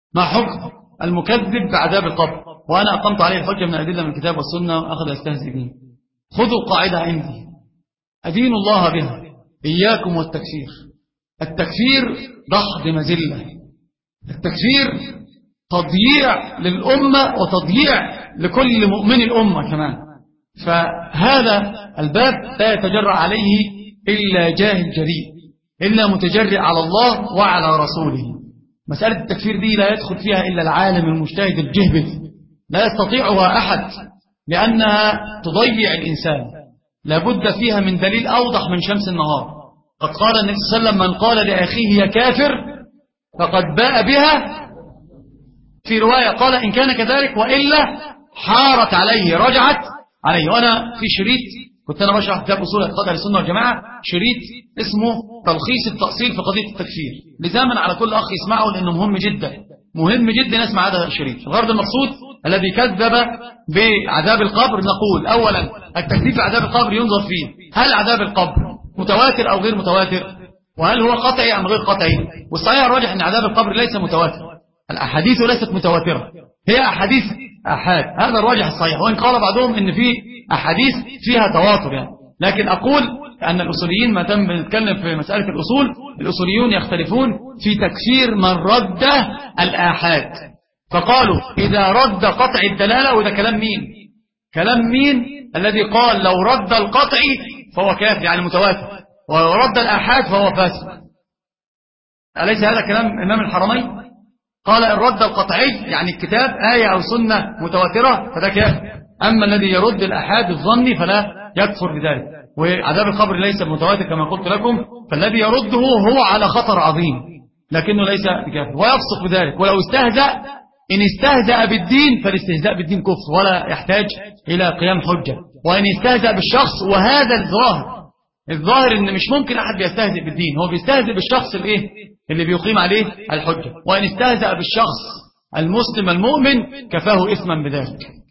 ما حكم المكذب بعذاب القبر وأنا أقمت عليه الحجة من الأدلة من الكتاب والسنة وأخذ يستهزئ به؟ خذوا قاعدة عندي أدين الله بها، إياكم والتكفير. التكفير ضحض مذلة، التكفير تضييع للأمة وتضييع لكل مؤمن الأمة كمان. فهذا الباب لا يتجرأ عليه إلا جاهل جريء، إلا متجرئ على الله وعلى رسوله. مسألة التكفير دي لا يدخل فيها إلا العالم المجتهد الجهبذ، لا يستطيعها أحد، لأنها تضيع الإنسان، لابد فيها من دليل أوضح من شمس النهار. قد قال النبي صلى الله عليه وسلم: من قال لأخيه يا كافر فقد باء بها، في رواية قال إن كان كذلك وإلا حارت عليه، رجعت عليه. وأنا في شريط كنت أنا بشرح كتاب أصول اعتقاد أهل السنة والجماعة، شريط اسمه تلخيص التأصيل في قضية التكفير، لزاما على كل أخ يسمعه لأنه مهم جدا، مهم جدا نسمع هذا الشريط. الغرض المقصود الذي كذب بعذاب القبر، نقول أولا التكذيب بعذاب القبر ينظر فيه هل عذاب القبر متواتر أو غير متواتر، وهل هو قطعي أم غير قطعي. والصحيح الراجح أن عذاب القبر ليس متواتر، الأحاديث ليست متواترة، هي أحاديث أحاد، هذا الراجح الصحيح، وإن قال بعضهم إن في أحاديث فيها تواتر يعني. لكن أقول أن الأصوليين ما تم بنتكلم في مسألة الأصول، الأصوليون يختلفون في تكفير من رد الآحاد، فقالوا إذا رد قطع الدلالة، وده كلام مين؟ كلام مين الذي قال لو رد القطع فهو كافر يعني متواتر، ورد الآحاد فهو فاسد؟ أليس هذا كلام إمام الحرمين؟ قال إن رد القطعي يعني الكتاب آية أو سنة متواترة فده كافر، أما الذي يرد الأحاد الظني فلا يكفر بذلك. وعذاب القبر ليس متواتر كما قلت لكم، فالذي يرده هو على خطر عظيم لكنه ليس بكافر ويفسق بذلك. ولو استهزأ، إن استهزأ بالدين فالاستهزاء بالدين كفر ولا يحتاج إلى قيام حجة. وإن استهزأ بالشخص، وهذا الظاهر إن مش ممكن أحد بيستهزئ بالدين، هو بيستهزئ بالشخص اللي بيقيم عليه الحجة. وإن استهزأ بالشخص المسلم المؤمن كفاه إثما بذلك.